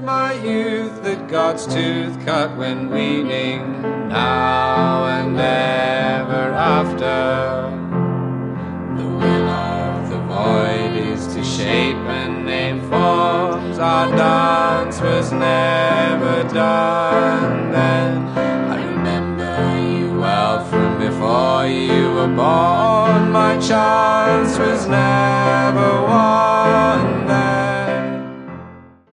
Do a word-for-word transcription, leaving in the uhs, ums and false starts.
my youth that God's tooth cut when weaning, now and ever after. The will of the void is to shape and name forms. Our dance was never done then. I remember you well from before you were born. My chance was never won.